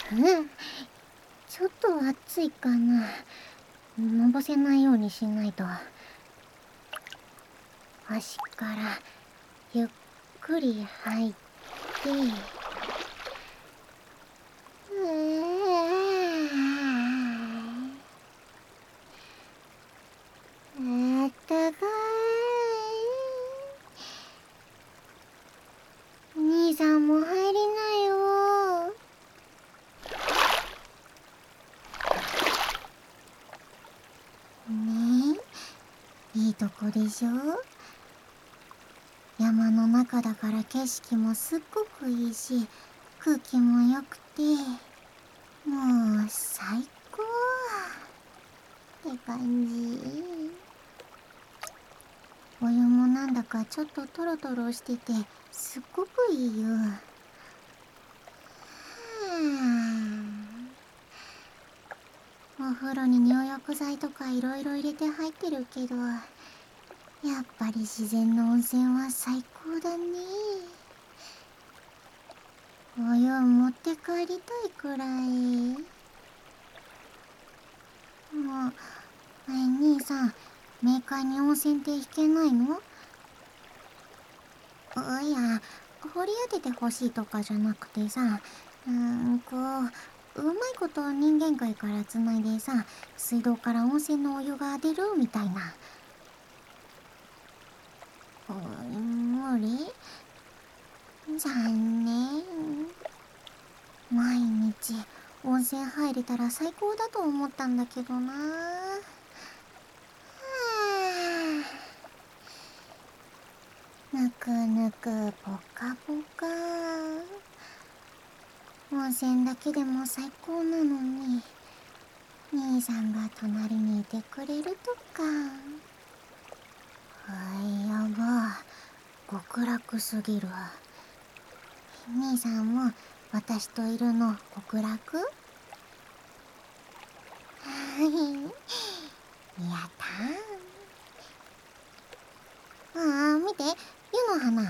ちょっと暑いかな。のぼせないようにしないと。足からゆっくり吐いて、あったかい。兄さんも入りなよ。ねえ、いいとこでしょ。山の中だから景色もすっごくいいし、空気も良くて、もう最高って感じ。お湯もなんだかちょっとトロトロしててすっごくいいよ。お風呂に入浴剤とかいろいろ入れて入ってるけど、やっぱり自然の温泉は最高だね。お湯持って帰りたいくらい。もう、兄さん、冥界に温泉って引けないの？いや、掘り当ててほしいとかじゃなくてさ、うまいこと人間界からつないでさ、水道から温泉のお湯が出るみたいな。無理？残念。毎日温泉入れたら最高だと思ったんだけどな。ぬくぬくぽかぽか。温泉だけでも最高なのに、兄さんが隣にいてくれるとか。やば。極楽すぎる。兄さんも私といるの極楽？やったー。見て、湯の花。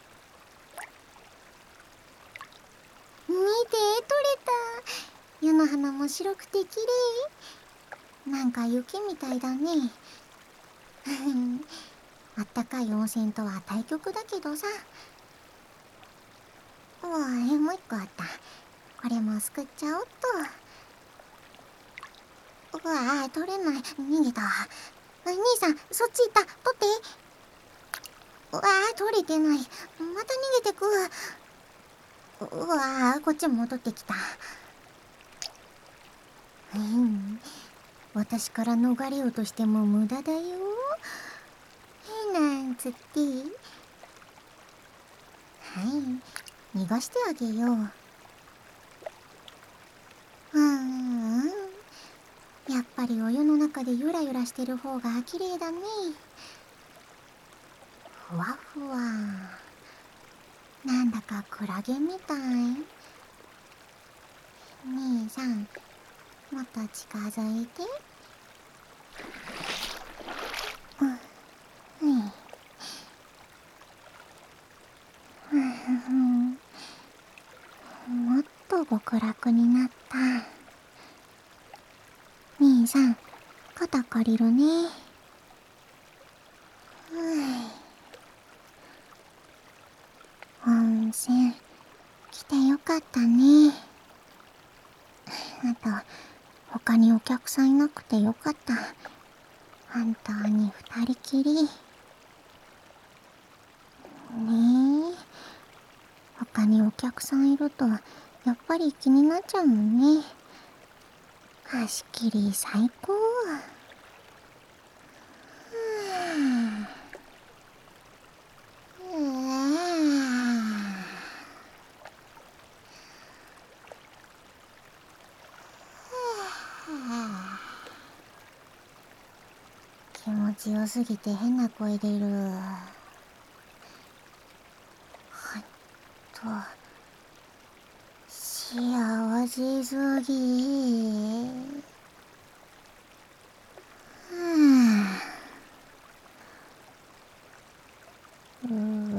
見て、取れた。湯の花も白くて綺麗。なんか雪みたいだね。あったかい温泉とは対極だけどさ。もう一個あった。これもすくっちゃおっと。取れない。逃げた。兄さん、そっち行った。取って。取れてない。また逃げてく。こっち戻ってきた。私から逃れようとしても無駄だよ。なんつって。逃がしてあげよう。やっぱりお湯の中でゆらゆらしてる方が綺麗だね。ふわふわ。なんだかクラゲみたい。兄さん、もっと近づいて。もっと極楽になった。兄さん、肩借りるね。温泉来てよかったね。あと、他にお客さんいなくてよかった。本当に二人きり。ねえ。他にお客さんいると、やっぱり気になっちゃうもんね。貸し切り最高。気持ちよすぎて変な声出る。幸せすぎ。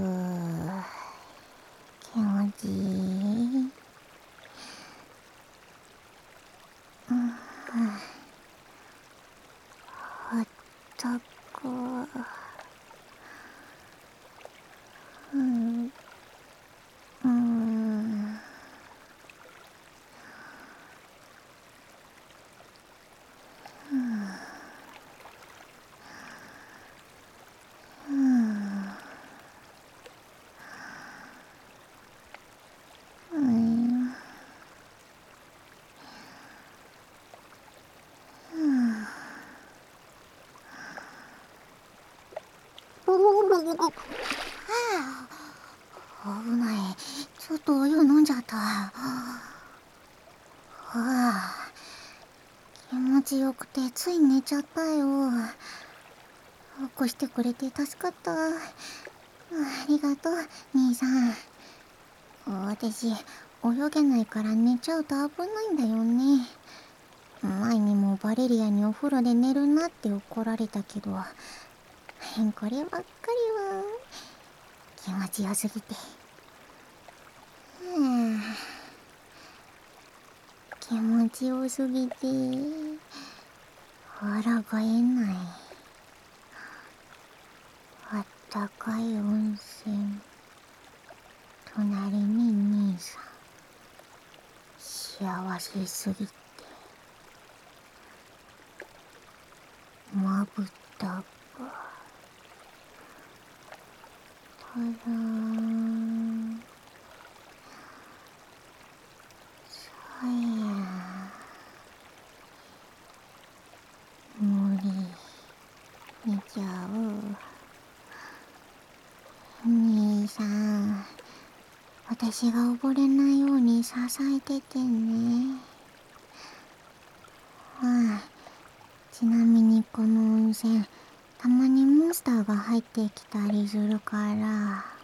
気持ちいい。 たく。うん。うん。うん。うん。危ない。ちょっとお湯飲んじゃった。気持ちよくてつい寝ちゃったよ。起こしてくれて助かった。ありがとう、兄さん。私、泳げないから寝ちゃうと危ないんだよね。前にもバレリアにお風呂で寝るなって怒られたけど、こればっかりは気持ちよすぎて。気持ちよすぎて腹がえない。あったかい温泉、隣に兄さん、幸せすぎてまぶたがたらーさや無理見ちゃう。兄さん、私が溺れないように支えててね。ちなみにこの温泉、たまにモンスターが入ってきたりするから。